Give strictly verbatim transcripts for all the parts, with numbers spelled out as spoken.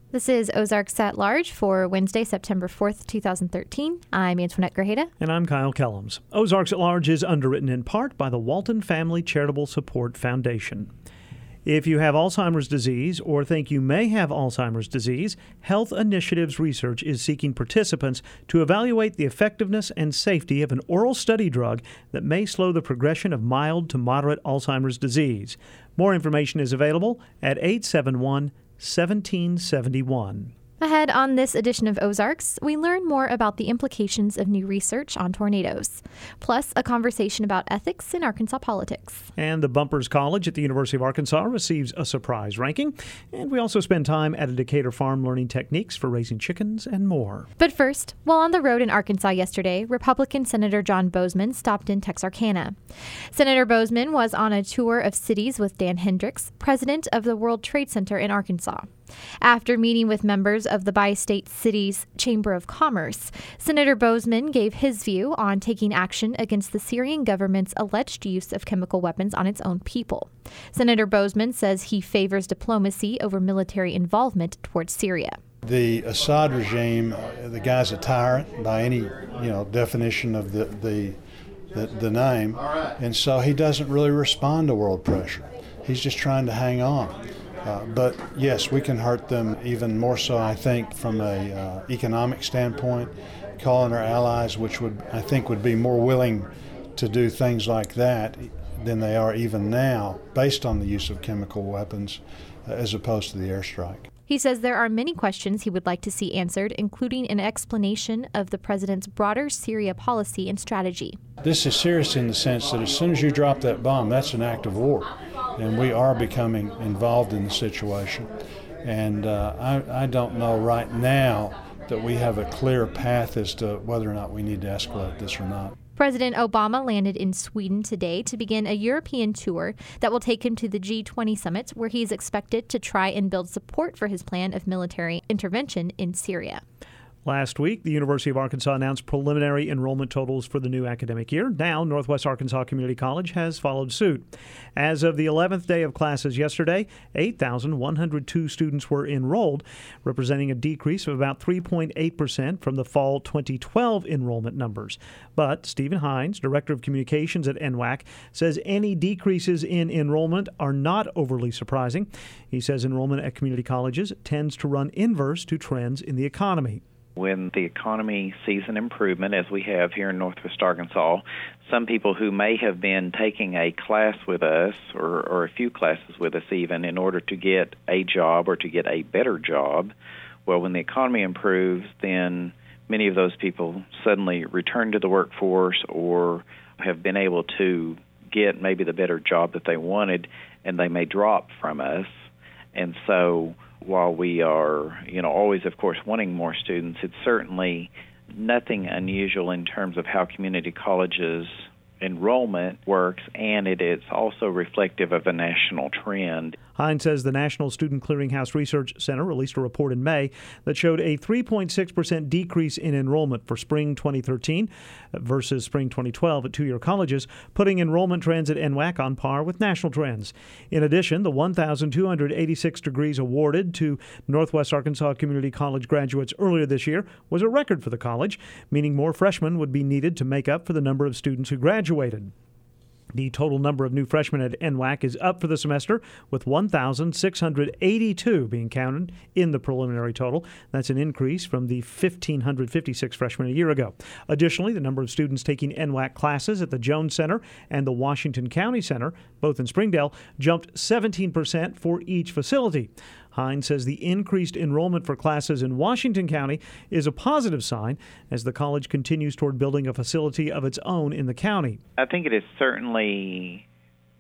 This is Ozarks at Large for Wednesday, September fourth, twenty thirteen. I'm Antoinette Grajeda. And I'm Kyle Kellums. Ozarks at Large is underwritten in part by the Walton Family Charitable Support Foundation. If you have Alzheimer's disease or think you may have Alzheimer's disease, Health Initiatives Research is seeking participants to evaluate the effectiveness and safety of an oral study drug that may slow the progression of mild to moderate Alzheimer's disease. More information is available at eight seven one, one seven seven one. Ahead on this edition of Ozarks, we learn more about the implications of new research on tornadoes, plus a conversation about ethics in Arkansas politics. And the Bumpers College at the University of Arkansas receives a surprise ranking. And we also spend time at a Decatur farm learning techniques for raising chickens and more. But first, while on the road in Arkansas yesterday, Republican Senator John Boozman stopped in Texarkana. Senator Boozman was on a tour of cities with Dan Hendricks, president of the World Trade Center in Arkansas. After meeting with members of the Bi-State Cities Chamber of Commerce, Senator Boozman gave his view on taking action against the Syrian government's alleged use of chemical weapons on its own people. Senator Boozman says he favors diplomacy over military involvement towards Syria. The Assad regime, the guy's a tyrant by any you know definition of the the the, the name, and so he doesn't really respond to world pressure. He's just trying to hang on. Uh, but yes, we can hurt them even more so, I think, from a uh, economic standpoint, calling our allies, which would I think would be more willing to do things like that than they are even now, based on the use of chemical weapons, uh, as opposed to the airstrike. He says there are many questions he would like to see answered, including an explanation of the president's broader Syria policy and strategy. This is serious in the sense that as soon as you drop that bomb, that's an act of war, and we are becoming involved in the situation. And uh, I, I don't know right now that we have a clear path as to whether or not we need to escalate this or not. President Obama landed in Sweden today to begin a European tour that will take him to the G twenty summit, where he is expected to try and build support for his plan of military intervention in Syria. Last week, the University of Arkansas announced preliminary enrollment totals for the new academic year. Now, Northwest Arkansas Community College has followed suit. As of the eleventh day of classes yesterday, eight thousand one hundred two students were enrolled, representing a decrease of about three point eight percent from the fall twenty twelve enrollment numbers. But Stephen Hines, Director of Communications at N W A C, says any decreases in enrollment are not overly surprising. He says enrollment at community colleges tends to run inverse to trends in the economy. When the economy sees an improvement, as we have here in Northwest Arkansas, some people who may have been taking a class with us or, or a few classes with us even in order to get a job or to get a better job, well, when the economy improves, then many of those people suddenly return to the workforce or have been able to get maybe the better job that they wanted, and they may drop from us. And so while we are, you know, always, of course, wanting more students, it's certainly nothing unusual in terms of how community colleges enrollment works, and it is also reflective of a national trend. Hines says the National Student Clearinghouse Research Center released a report in May that showed a three point six percent decrease in enrollment for spring twenty thirteen versus spring twenty twelve at two-year colleges, putting enrollment trends at N W A C on par with national trends. In addition, the one thousand two hundred eighty-six degrees awarded to Northwest Arkansas Community College graduates earlier this year was a record for the college, meaning more freshmen would be needed to make up for the number of students who graduated. The total number of new freshmen at N W A C is up for the semester, with one thousand six hundred eighty-two being counted in the preliminary total. That's an increase from the one thousand five hundred fifty-six freshmen a year ago. Additionally, the number of students taking N W A C classes at the Jones Center and the Washington County Center, both in Springdale, jumped seventeen percent for each facility. Hines says the increased enrollment for classes in Washington County is a positive sign as the college continues toward building a facility of its own in the county. I think it is certainly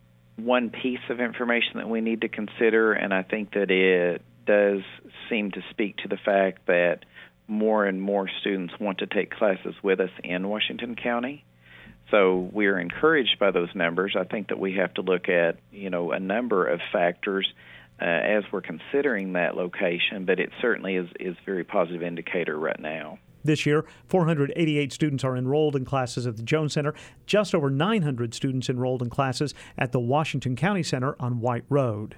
one piece of information that we need to consider, and I think that it does seem to speak to the fact that more and more students want to take classes with us in Washington County. So we're encouraged by those numbers. I think that we have to look at, you know, a number of factors Uh, as we're considering that location, but it certainly is, is a very positive indicator right now. This year, four hundred eighty-eight students are enrolled in classes at the Jones Center, just over nine hundred students enrolled in classes at the Washington County Center on White Road.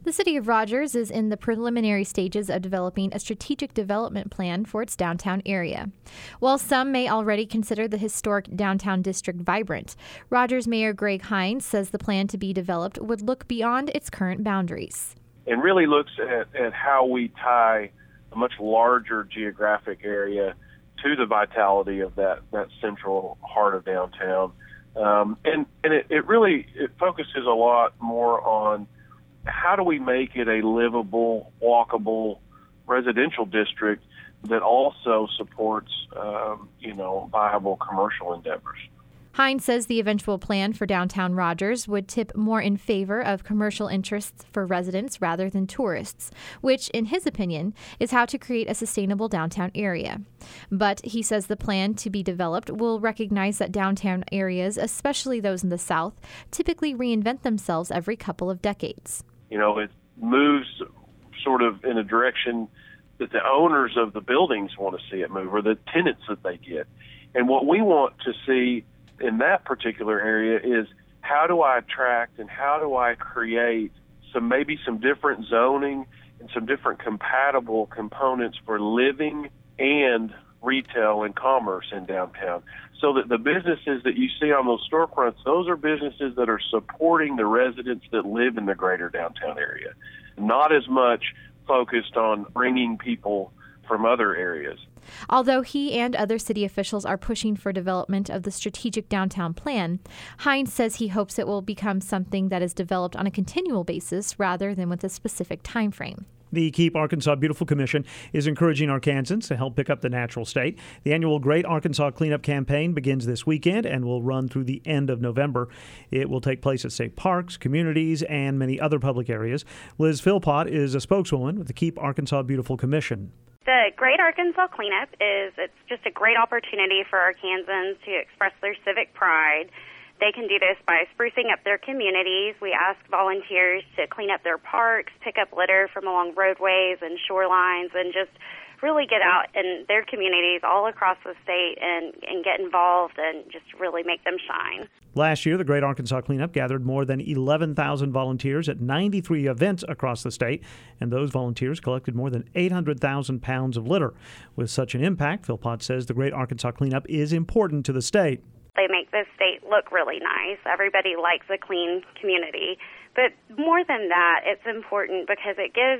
The city of Rogers is in the preliminary stages of developing a strategic development plan for its downtown area. While some may already consider the historic downtown district vibrant, Rogers Mayor Greg Hines says the plan to be developed would look beyond its current boundaries. And really looks at, at how we tie a much larger geographic area to the vitality of that, that central heart of downtown. Um, and and it, it really it focuses a lot more on how do we make it a livable, walkable residential district that also supports, um, you know, viable commercial endeavors. Hines says the eventual plan for downtown Rogers would tip more in favor of commercial interests for residents rather than tourists, which, in his opinion, is how to create a sustainable downtown area. But he says the plan to be developed will recognize that downtown areas, especially those in the South, typically reinvent themselves every couple of decades. You know, it moves sort of in a direction that the owners of the buildings want to see it move, or the tenants that they get. And what we want to see in that particular area is how do I attract and how do I create some maybe some different zoning and some different compatible components for living and retail and commerce in downtown, so that the businesses that you see on those storefronts, those are businesses that are supporting the residents that live in the greater downtown area, not as much focused on bringing people from other areas. Although he and other city officials are pushing for development of the strategic downtown plan, Hines says he hopes it will become something that is developed on a continual basis rather than with a specific time frame. The Keep Arkansas Beautiful Commission is encouraging Arkansans to help pick up the natural state. The annual Great Arkansas Cleanup Campaign begins this weekend and will run through the end of November. It will take place at state parks, communities, and many other public areas. Liz Philpott is a spokeswoman with the Keep Arkansas Beautiful Commission. The Great Arkansas Cleanup is it's just a great opportunity for Arkansans to express their civic pride. They can do this by sprucing up their communities. We ask volunteers to clean up their parks, pick up litter from along roadways and shorelines, and just really get out in their communities all across the state and, and get involved and just really make them shine. Last year, the Great Arkansas Cleanup gathered more than eleven thousand volunteers at ninety-three events across the state, and those volunteers collected more than eight hundred thousand pounds of litter. With such an impact, Philpott says the Great Arkansas Cleanup is important to the state. They make this state look really nice. Everybody likes a clean community. But more than that, it's important because it gives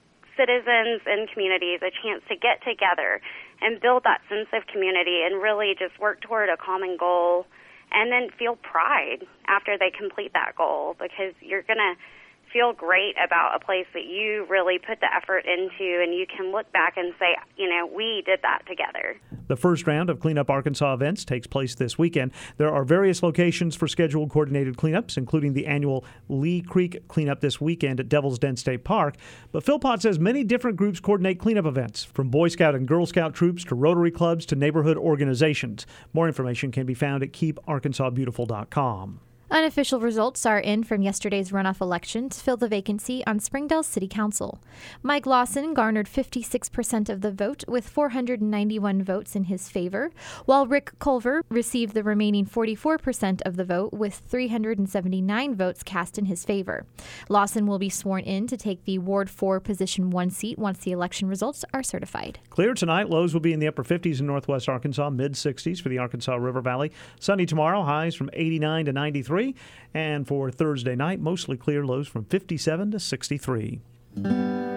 citizens and communities a chance to get together and build that sense of community and really just work toward a common goal and then feel pride after they complete that goal, because you're going to feel great about a place that you really put the effort into, and you can look back and say, you know, we did that together. The first round of Cleanup Arkansas events takes place this weekend. There are various locations for scheduled coordinated cleanups, including the annual Lee Creek cleanup this weekend at Devil's Den State Park. But Philpott says many different groups coordinate cleanup events, from Boy Scout and Girl Scout troops to Rotary clubs to neighborhood organizations. More information can be found at keep arkansas beautiful dot com. Unofficial results are in from yesterday's runoff election to fill the vacancy on Springdale City Council. Mike Lawson garnered fifty-six percent of the vote with four hundred ninety-one votes in his favor, while Rick Culver received the remaining forty-four percent of the vote with three hundred seventy-nine votes cast in his favor. Lawson will be sworn in to take the Ward four Position one seat once the election results are certified. Clear tonight. Lows will be in the upper fifties in northwest Arkansas, mid-sixties for the Arkansas River Valley. Sunny tomorrow, highs from eighty-nine to ninety-three. And for Thursday night, mostly clear, lows from fifty-seven to sixty-three.